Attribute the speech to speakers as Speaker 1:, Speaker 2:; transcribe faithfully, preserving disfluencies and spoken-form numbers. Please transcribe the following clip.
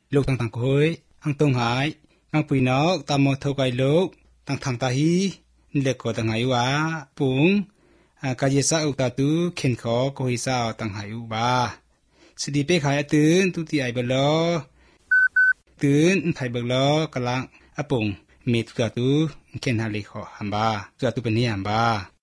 Speaker 1: ลูกต่างๆคุยอังตรงหายอังปุยนอกตามมอเท่าไกลูกต่างทางตาฮีเล็กก็ต่างหายวะปุงกายสะอุตาตุเข็นขอโกหิสาต่างหายวบาสดีเป้ขายตื่นตุติไอเบลอตื่นไทยเบลอกะลังอปุงมีตุตาตุเข็นหาเลขอหันบาตุตาตุเป็นนี่หันบา